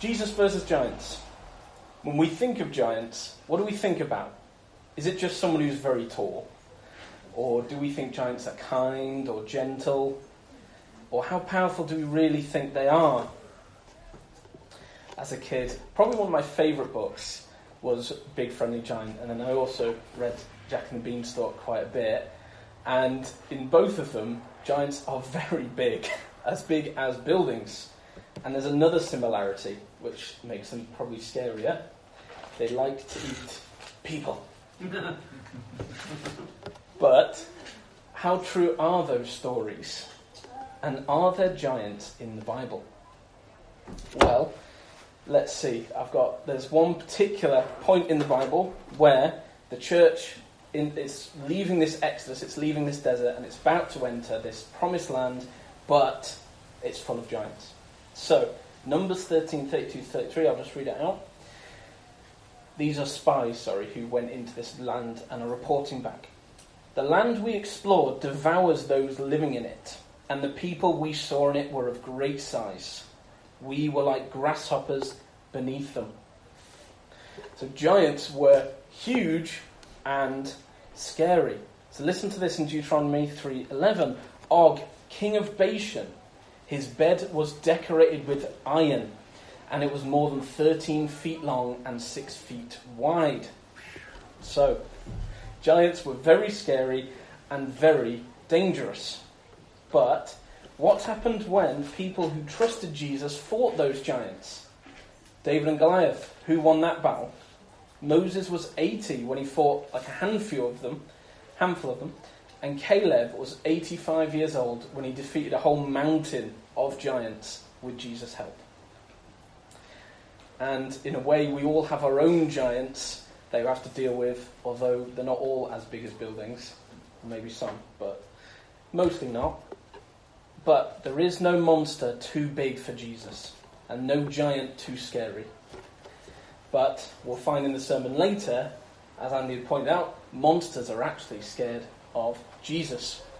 Jesus versus giants. When we think of giants, what do we think about? Is it just someone who's very tall? Or do we think giants are kind or gentle? Or how powerful do we really think they are? As a kid, probably one of my favourite books was Big Friendly Giant, and then I also read Jack and the Beanstalk quite a bit. And in both of them, giants are very big as buildings. And there's another similarity, which makes them probably scarier. They like to eat people. But how true are those stories? And are there giants in the Bible? Well, let's see. There's one particular point in the Bible where the church is leaving this Exodus, it's leaving this desert, and it's about to enter this promised land, but it's full of giants. So, Numbers 13, 32, 33, I'll just read it out. These are spies, who went into this land and are reporting back. The land we explored devours those living in it, and the people we saw in it were of great size. We were like grasshoppers beneath them. So giants were huge and scary. So listen to this in Deuteronomy 3:11. Og, king of Bashan, his bed was decorated with iron, and it was more than 13 feet long and 6 feet wide. So, giants were very scary and very dangerous. But what happened when people who trusted Jesus fought those giants? David and Goliath, who won that battle? Moses was 80 when he fought like a handful of them, and Caleb was 85 years old when he defeated a whole mountain of giants with Jesus' help. And in a way, we all have our own giants that we have to deal with, although they're not all as big as buildings. Maybe some, but mostly not. But there is no monster too big for Jesus, and no giant too scary. But we'll find in the sermon later, as Andy had pointed out, monsters are actually scared of Jesus.